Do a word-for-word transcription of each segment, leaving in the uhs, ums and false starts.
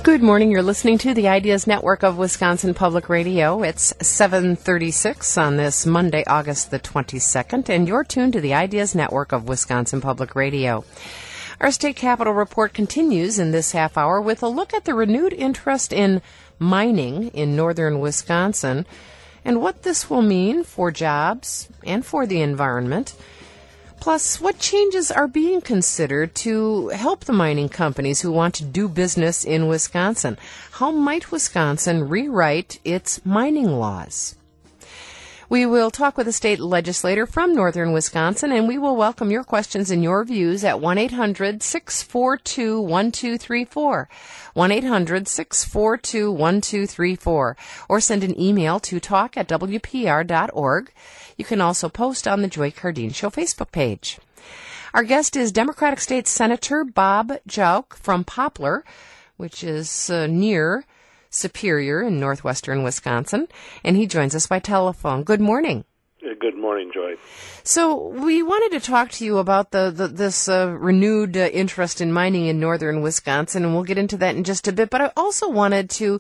Good morning. You're listening to the Ideas Network of Wisconsin Public Radio. It's seven thirty-six on this Monday, August the twenty-second, and you're tuned to the Ideas Network of Wisconsin Public Radio. Our State Capitol report continues in this half hour with a look at the renewed interest in mining in northern Wisconsin and what this will mean for jobs and for the environment. Plus, what changes are being considered to help the mining companies who want to do business in Wisconsin? How might Wisconsin rewrite its mining laws? We will talk with a state legislator from northern Wisconsin, and we will welcome your questions and your views at one eight hundred six four two one two three four, one eight hundred six four two one two three four, or send an email to talk at w p r dot org. You can also post on the Joy Cardine Show Facebook page. Our guest is Democratic State Senator Bob Jauch from Poplar, which is uh, near Superior in northwestern Wisconsin, and he joins us by telephone. Good morning. Good morning, Joy. So we wanted to talk to you about the, the this uh, renewed uh, interest in mining in northern Wisconsin, and we'll get into that in just a bit. But I also wanted to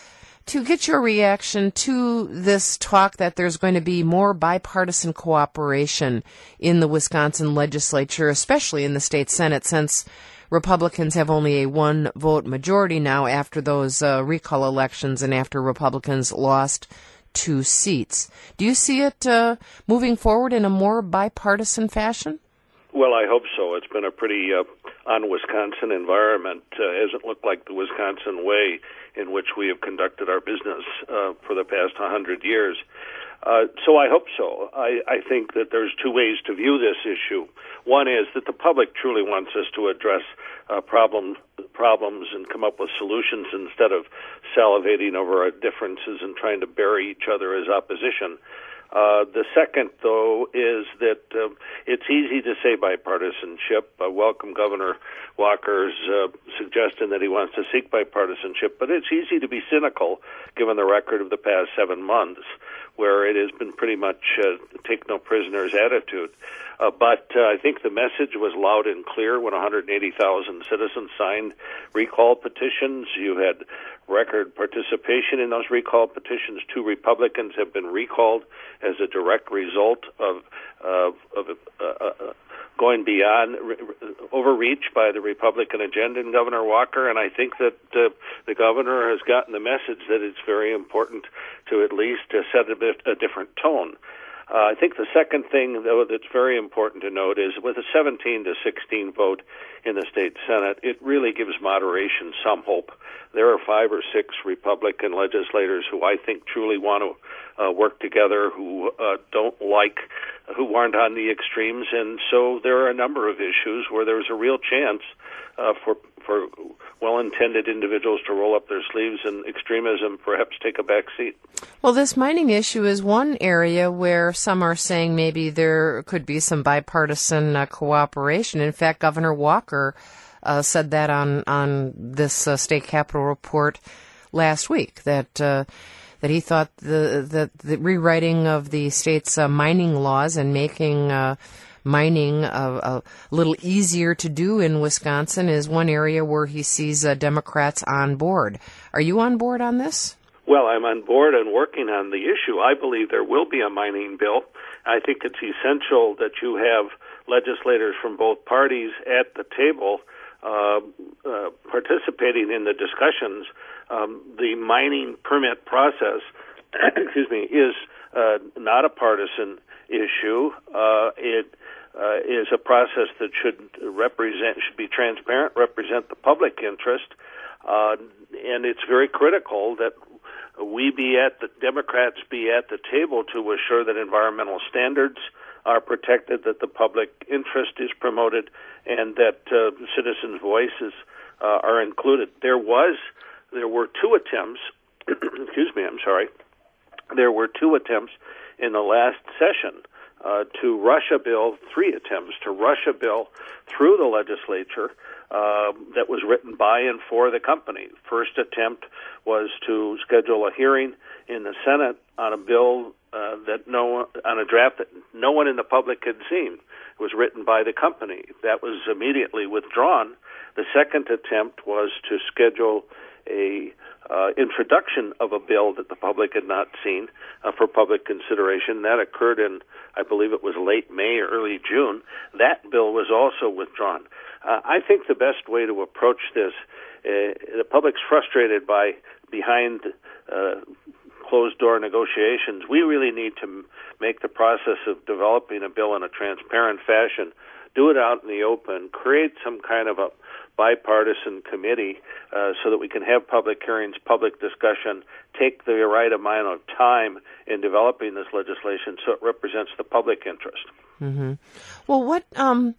to get your reaction to this talk that there's going to be more bipartisan cooperation in the Wisconsin legislature, especially in the state Senate, since Republicans have only a one-vote majority now after those uh, recall elections and after Republicans lost two seats. Do you see it uh, moving forward in a more bipartisan fashion? Well, I hope so. It's been a pretty uh, un-Wisconsin environment. Uh, it hasn't looked like the Wisconsin way in which we have conducted our business uh, for the past one hundred years. Uh, so I hope so. I, I think that there's two ways to view this issue. One is that the public truly wants us to address uh, problem, problems and come up with solutions instead of salivating over our differences and trying to bury each other as opposition. Uh, the second, though, is that uh, it's easy to say bipartisanship. I welcome Governor Walker's uh, suggestion that he wants to seek bipartisanship, but it's easy to be cynical given the record of the past seven months, where it has been pretty much uh, take no prisoners attitude. Uh, but uh, I think the message was loud and clear when one hundred eighty thousand citizens signed recall petitions. You had record participation in those recall petitions. Two Republicans have been recalled as a direct result of, uh, of uh, uh, going beyond re- overreach by the Republican agenda in Governor Walker, and I think that uh, the governor has gotten the message that it's very important to at least uh, set a bit a different tone. Uh, I think the second thing, though, that's very important to note is with a seventeen to sixteen vote in the state Senate, it really gives moderation some hope. There are five or six Republican legislators who I think truly want to uh, work together, who uh, don't like, who aren't on the extremes, and so there are a number of issues where there's a real chance uh, for for well-intended individuals to roll up their sleeves and extremism perhaps take a back seat. Well, this mining issue is one area where some are saying maybe there could be some bipartisan uh, cooperation. In fact, Governor Walker uh, said that on, on this uh, state capitol report last week, that uh, that he thought the, the, the rewriting of the state's uh, mining laws and making uh, mining a, a little easier to do in Wisconsin is one area where he sees uh, Democrats on board. Are you on board on this? Well, I'm on board and working on the issue. I believe there will be a mining bill. I think it's essential that you have legislators from both parties at the table uh, uh, participating in the discussions. Um, the mining permit process, excuse me, is uh, not a partisan issue. Uh, it uh, is a process that should represent, should be transparent, represent the public interest, uh, and it's very critical that we be at the Democrats be at the table to assure that environmental standards are protected, that the public interest is promoted, and that uh, citizens' voices uh, are included. There was, there were two attempts. excuse me, I'm sorry. There were two attempts in the last session uh, to rush a bill. Three attempts to rush a bill through the legislature uh, that was written by and for the company. First attempt was to schedule a hearing in the Senate on a bill uh, that no one, on a draft that no one in the public had seen. It was written by the company. That was immediately withdrawn. The second attempt was to schedule a uh, introduction of a bill that the public had not seen uh, for public consideration. That occurred in, I believe it was late May or early June. That bill was also withdrawn. Uh, I think the best way to approach this, uh, the public's frustrated by behind uh, closed-door negotiations. We really need to m- make the process of developing a bill in a transparent fashion, do it out in the open, create some kind of a bipartisan committee uh, so that we can have public hearings, public discussion, take the right amount of time in developing this legislation so it represents the public interest. Mm-hmm. Well, what um,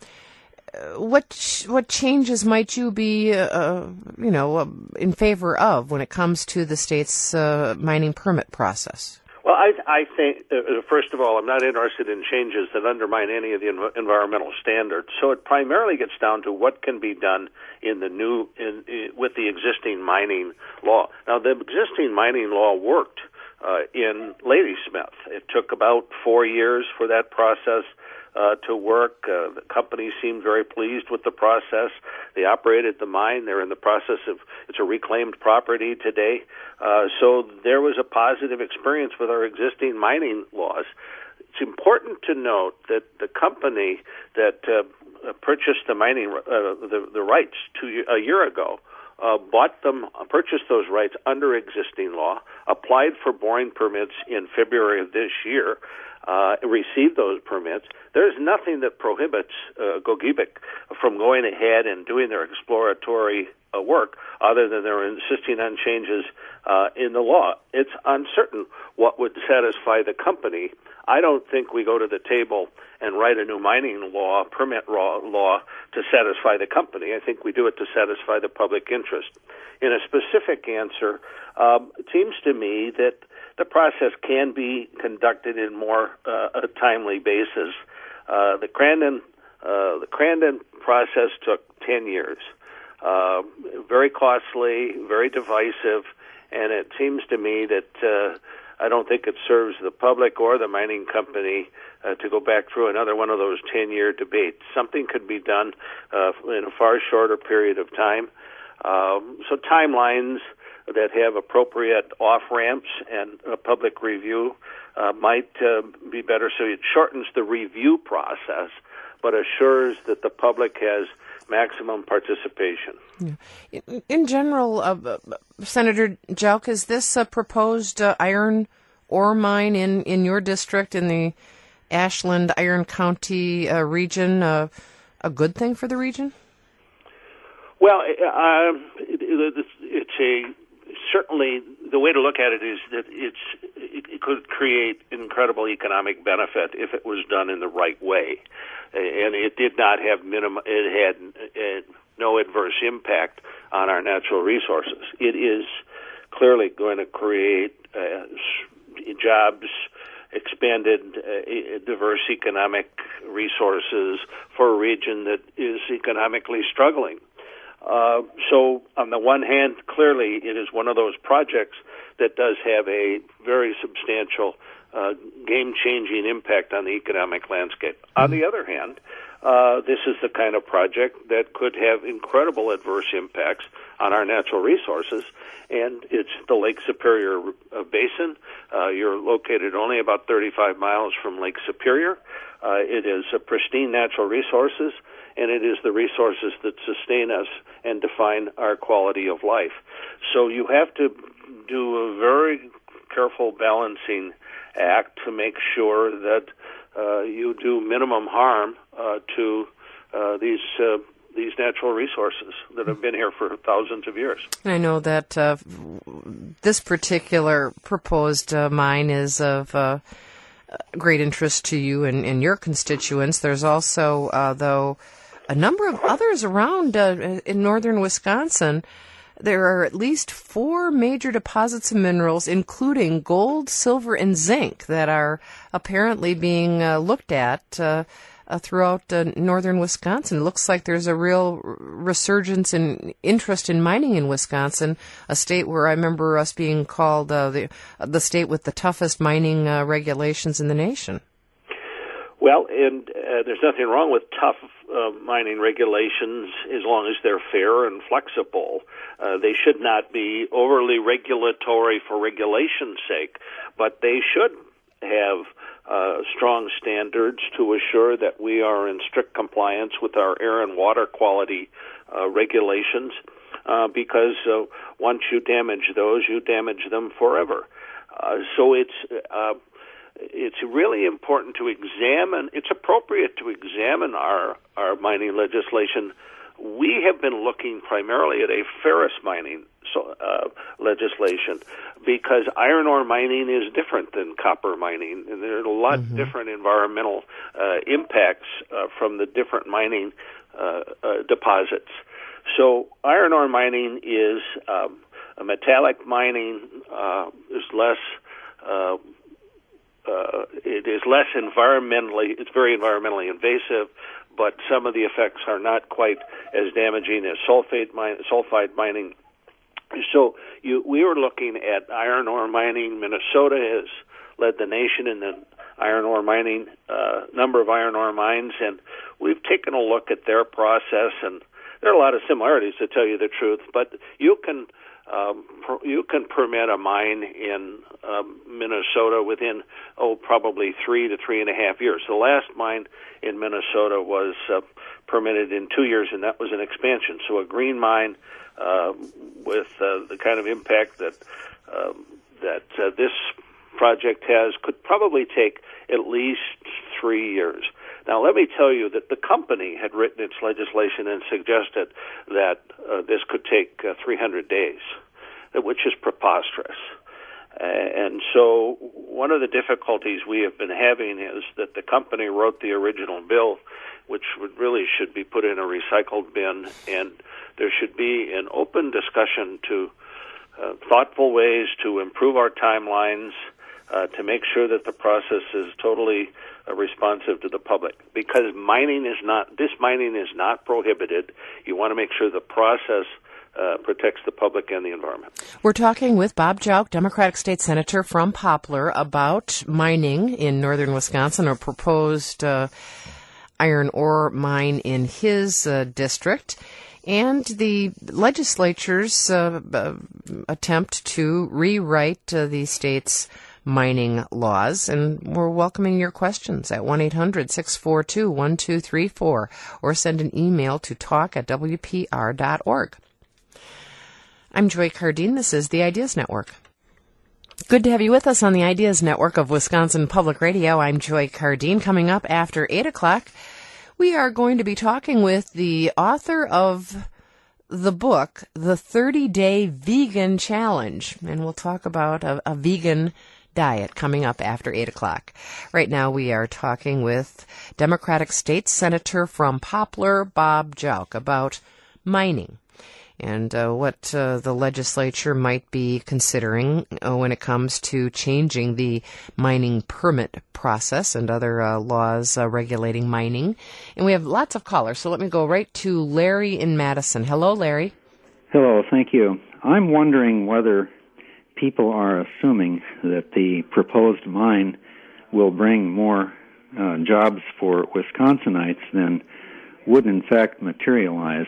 what what changes might you be, uh, you know, uh, in favor of when it comes to the state's uh, mining permit process? Well, I, I think, uh, first of all, I'm not interested in changes that undermine any of the env- environmental standards. So it primarily gets down to what can be done in the new, in, in, with the existing mining law. Now, the existing mining law worked uh, in Ladysmith. It took about four years for that process uh, to work. Uh, the company seemed very pleased with the process. They operated the mine. They're in the process of, it's a reclaimed property today. Uh, so there was a positive experience with our existing mining laws. It's important to note that the company that uh, purchased the mining uh, the, the rights two, a year ago uh, bought them, purchased those rights under existing law, applied for boring permits in February of this year, uh, received those permits. There's nothing that prohibits uh, Gogebic from going ahead and doing their exploratory uh, work other than they're insisting on changes uh, in the law. It's uncertain what would satisfy the company. I don't think we go to the table and write a new mining law, permit law, law to satisfy the company. I think we do it to satisfy the public interest. In a specific answer, um, it seems to me that the process can be conducted in more uh, a timely basis. Uh, the Crandon uh, the Crandon process took ten years. Uh, very costly, very divisive, and it seems to me that uh, I don't think it serves the public or the mining company uh, to go back through another one of those ten-year debates. Something could be done uh, in a far shorter period of time. Um, so timelines that have appropriate off-ramps and a public review uh, might uh, be better. So it shortens the review process, but assures that the public has maximum participation. Yeah. In, in general, uh, Senator Jelk, is this a proposed uh, iron ore mine in, in your district, in the Ashland, Iron County uh, region, uh, a good thing for the region? Well, uh, it, it, it's a certainly the way to look at it is that it's it, it could create incredible economic benefit if it was done in the right way, and it did not have minimum. It had uh, no adverse impact on our natural resources. It is clearly going to create uh, jobs, expanded, uh, diverse economic resources for a region that is economically struggling. Uh, so, on the one hand, clearly it is one of those projects that does have a very substantial, uh, game-changing impact on the economic landscape. On the other hand, uh, this is the kind of project that could have incredible adverse impacts on our natural resources, and it's the Lake Superior uh, Basin. Uh, you're located only about thirty-five miles from Lake Superior. Uh, it is a pristine natural resources, and it is the resources that sustain us and define our quality of life. So you have to do a very careful balancing act to make sure that uh, you do minimum harm uh, to uh, these uh, these natural resources that have been here for thousands of years. I know that uh, this particular proposed uh, mine is of uh, great interest to you and, and your constituents. There's also, uh, though, a number of others around uh, in northern Wisconsin. There are at least four major deposits of minerals, including gold, silver, and zinc, that are apparently being uh, looked at uh, uh, throughout uh, northern Wisconsin. It looks like there's a real resurgence in interest in mining in Wisconsin, a state where I remember us being called uh, the the state with the toughest mining uh, regulations in the nation. Well, and uh, there's nothing wrong with tough uh, mining regulations as long as they're fair and flexible. Uh, they should not be overly regulatory for regulation's sake, but they should have uh, strong standards to assure that we are in strict compliance with our air and water quality uh, regulations, uh, because uh, once you damage those, you damage them forever. Uh, so it's uh, it's really important to examine, it's appropriate to examine our, our mining legislation. We have been looking primarily at a ferrous mining so, uh, legislation because iron ore mining is different than copper mining, and there are a lot mm-hmm. different environmental uh, impacts uh, from the different mining uh, uh, deposits. So iron ore mining is um, a metallic mining, uh, is less uh, Uh, it is less environmentally, it's very environmentally invasive, but some of the effects are not quite as damaging as sulfate mine, sulfide mining. So you, we were looking at iron ore mining. Minnesota has led the nation in the iron ore mining, uh, number of iron ore mines, and we've taken a look at their process, and there are a lot of similarities, to tell you the truth, but you can Um, you can permit a mine in um, Minnesota within, oh, probably three to three and a half years. The last mine in Minnesota was uh, permitted in two years, and that was an expansion. So a green mine uh, with uh, the kind of impact that um, that uh, this project has could probably take at least three years. Now, let me tell you that the company had written its legislation and suggested that uh, this could take uh, three hundred days, which is preposterous. Uh, and so one of the difficulties we have been having is that the company wrote the original bill, which would really should be put in a recycled bin, and there should be an open discussion to uh, thoughtful ways to improve our timelines, uh, to make sure that the process is totally uh, responsive to the public. Because mining is not, this mining is not prohibited. You want to make sure the process uh, protects the public and the environment. We're talking with Bob Jauch, Democratic State Senator from Poplar, about mining in northern Wisconsin, a proposed uh, iron ore mine in his uh, district, and the legislature's uh, uh, attempt to rewrite uh, the state's mining laws. And we're welcoming your questions at one eight hundred six four two one two three four or send an email to talk at w p r dot org. I'm Joy Cardine. This is the Ideas Network. Good to have you with us on the Ideas Network of Wisconsin Public Radio. I'm Joy Cardine. Coming up after eight o'clock, we are going to be talking with the author of the book, The thirty-Day Vegan Challenge, and we'll talk about a, a vegan diet coming up after eight o'clock. Right now we are talking with Democratic State Senator from Poplar, Bob Jauch, about mining and uh, what uh, the legislature might be considering uh, when it comes to changing the mining permit process and other uh, laws uh, regulating mining. And we have lots of callers, so let me go right to Larry in Madison. Hello, Larry. Hello, thank you. I'm wondering whether people are assuming that the proposed mine will bring more uh, jobs for Wisconsinites than would in fact materialize.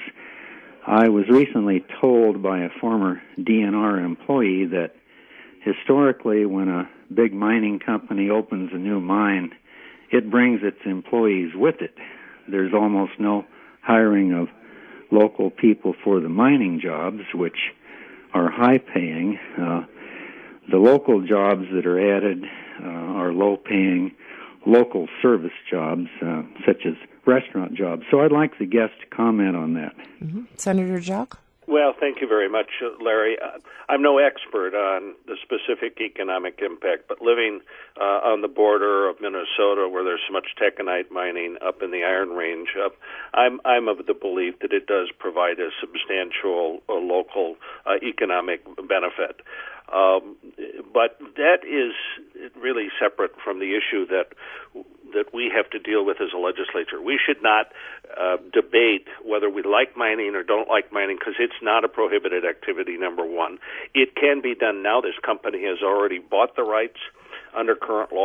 I was recently told by a former D N R employee that historically when a big mining company opens a new mine, it brings its employees with it. There's almost no hiring of local people for the mining jobs, which are high-paying. Uh, the local jobs that are added uh, are low-paying local service jobs, uh, such as restaurant jobs. So I'd like the guest to comment on that. Mm-hmm. Senator Jauch? Well, thank you very much, Larry. Uh, I'm no expert on the specific economic impact, but living uh, on the border of Minnesota where there's so much taconite mining up in the Iron Range, uh, I'm, I'm of the belief that it does provide a substantial uh, local uh, economic benefit. Um, but that is really separate from the issue that that we have to deal with as a legislature. We should not uh, debate whether we like mining or don't like mining because it's not a prohibited activity, number one. It can be done now. This company has already bought the rights under current law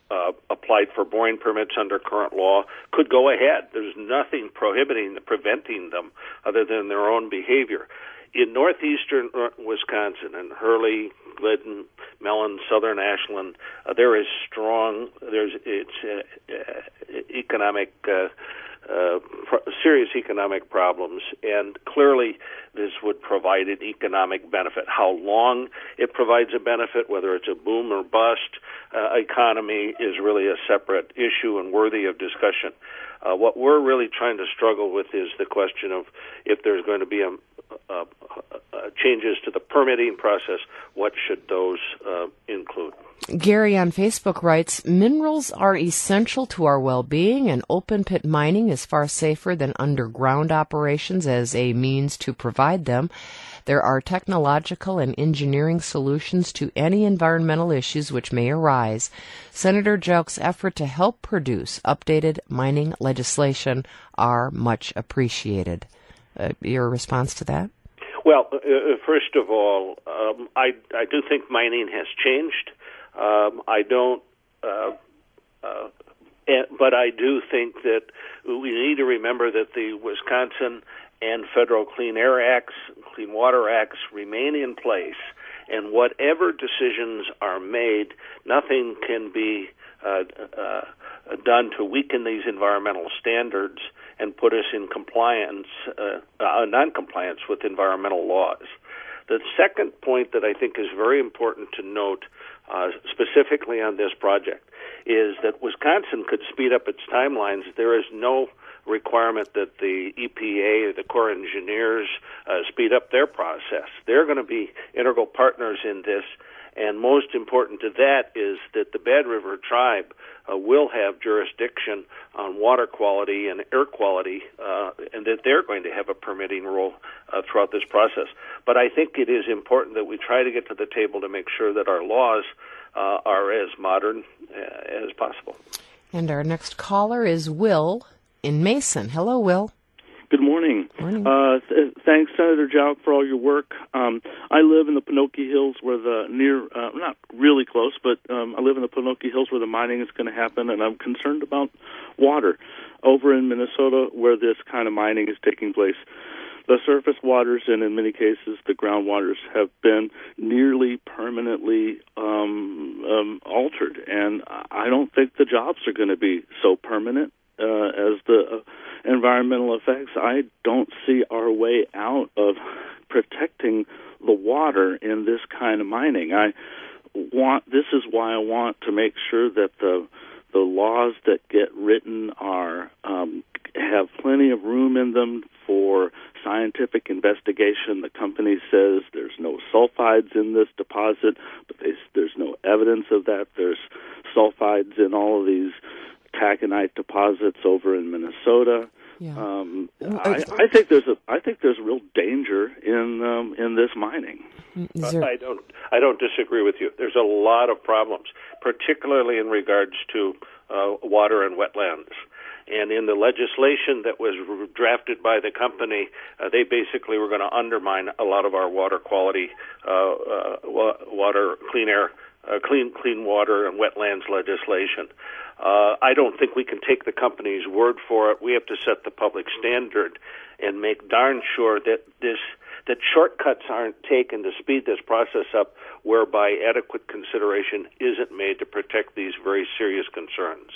uh, applied for boring permits under current law could go ahead. There's nothing prohibiting, preventing them other than their own behavior. In northeastern Wisconsin, in Hurley, Glidden, Mellon, southern Ashland, uh, there is strong, there's it's uh, uh, economic, uh, uh, pro- serious economic problems, and clearly this would provide an economic benefit. How long it provides a benefit, whether it's a boom or bust uh, economy, is really a separate issue and worthy of discussion. Uh, what we're really trying to struggle with is the question of if there's going to be a Uh, uh, changes to the permitting process, what should those uh, include? Gary on Facebook writes, minerals are essential to our well-being, and open-pit mining is far safer than underground operations as a means to provide them. There are technological and engineering solutions to any environmental issues which may arise. Senator Jauch's effort to help produce updated mining legislation are much appreciated. Uh, your response to that? Well, uh, first of all, um, I, I do think mining has changed. Um, I don't, uh, uh, but I do think that we need to remember that the Wisconsin and federal Clean Air Acts, Clean Water Acts remain in place, and whatever decisions are made, nothing can be uh, uh, done to weaken these environmental standards and put us in compliance, uh, uh, non-compliance with environmental laws. The second point that I think is very important to note, uh, specifically on this project, is that Wisconsin could speed up its timelines. There is no requirement that the E P A or the Corps of Engineers uh, speed up their process. They're going to be integral partners in this, and most important to that is that the Bad River Tribe uh, will have jurisdiction on water quality and air quality, uh, and that they're going to have a permitting role uh, throughout this process. But I think it is important that we try to get to the table to make sure that our laws uh, are as modern uh, as possible. And our next caller is Will in Mason. Hello, Will. Good morning. Morning. Uh, th- thanks, Senator Jauch, for all your work. Um, I live in the Pinocchio Hills, where the near, uh, not really close, but um, I live in the Pinocchio Hills where the mining is going to happen, and I'm concerned about water. Over in Minnesota, where this kind of mining is taking place, the surface waters and, in many cases, the groundwaters have been nearly permanently um, um, altered, and I don't think the jobs are going to be so permanent uh, as the uh, environmental effects. I don't see our way out of protecting the water in this kind of mining. I want. This is why I want to make sure that the the laws that get written are um, have plenty of room in them for scientific investigation. The company says there's no sulfides in this deposit, but they, there's no evidence of that. There's sulfides in all of these taconite deposits over in Minnesota. Yeah. Um, I, I think there's a I think there's real danger in um, in this mining. There... I don't I don't disagree with you. There's a lot of problems, particularly in regards to uh, water and wetlands. And in the legislation that was drafted by the company, uh, they basically were going to undermine a lot of our water quality, uh, uh, water, clean air, uh, clean clean water and wetlands legislation. Uh, I don't think we can take the company's word for it. We have to set the public standard and make darn sure that this that shortcuts aren't taken to speed this process up, whereby adequate consideration isn't made to protect these very serious concerns.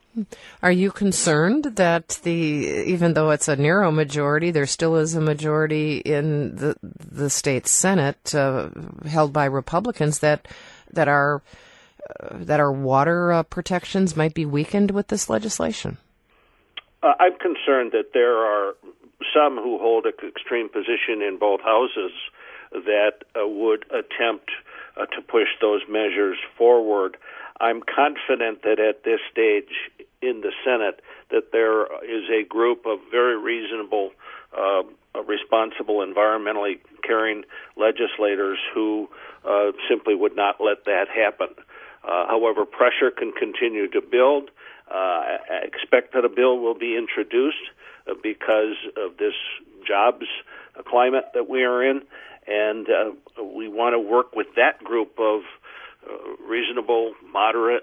Are you concerned that the even though it's a narrow majority, there still is a majority in the the state Senate uh, held by Republicans that that are uh, that our water uh, protections might be weakened with this legislation? Uh, I'm concerned that there are some who hold an extreme position in both houses that uh, would attempt uh, to push those measures forward. I'm confident that at this stage in the Senate that there is a group of very reasonable, uh, responsible, environmentally caring legislators who uh, simply would not let that happen. Uh, however, pressure can continue to build. Uh, I expect that a bill will be introduced uh, because of this jobs uh, climate that we are in, and uh, we want to work with that group of Uh, reasonable, moderate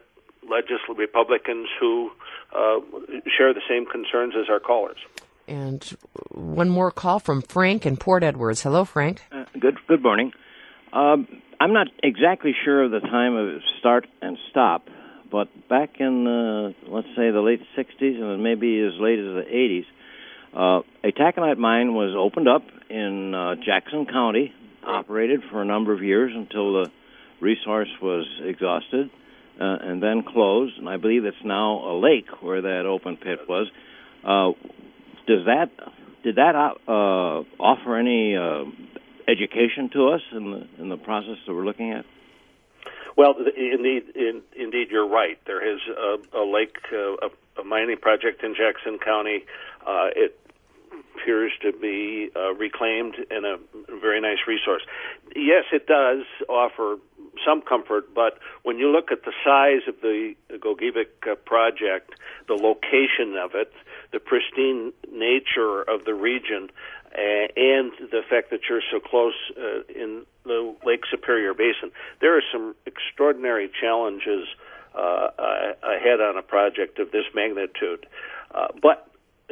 legisl- Republicans who uh, share the same concerns as our callers. And one more call from Frank in Port Edwards. Hello, Frank. Uh, good good morning. Um, I'm not exactly sure of the time of start and stop, but back in, uh, let's say, the late sixties and maybe as late as the eighties, uh, a taconite mine was opened up in uh, Jackson County, operated for a number of years until the resource was exhausted, uh, and then closed. And I believe it's now a lake where that open pit was. Uh, Does that did that uh, offer any uh, education to us in the in the process that we're looking at? Well, indeed, in, indeed, you're right. There is a, a lake, uh, a, a mining project in Jackson County. Uh, it appears to be uh, reclaimed and a very nice resource. Yes, it does offer some comfort, but when you look at the size of the Gogebic uh, project, the location of it, the pristine nature of the region, uh, and the fact that you're so close uh, in the Lake Superior Basin, there are some extraordinary challenges uh, ahead on a project of this magnitude. Uh, but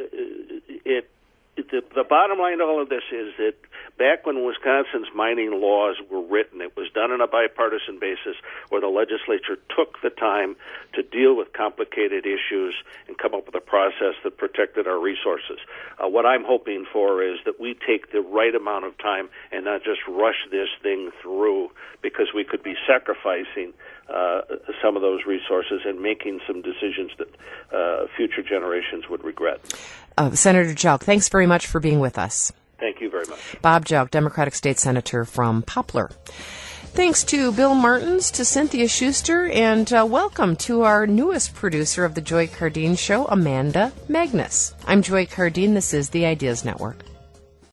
it, it the, the bottom line to all of this is that back when Wisconsin's mining laws were written, it was done on a bipartisan basis where the legislature took the time to deal with complicated issues and come up with a process that protected our resources. Uh, what I'm hoping for is that we take the right amount of time and not just rush this thing through, because we could be sacrificing uh, some of those resources and making some decisions that uh, future generations would regret. Uh, Senator Jelk, thanks very much for being with us. Thank you very much. Bob Jelk, Democratic State Senator from Poplar. Thanks to Bill Martins, to Cynthia Schuster, and uh, welcome to our newest producer of the Joy Cardine Show, Amanda Magnus. I'm Joy Cardine. This is the Ideas Network.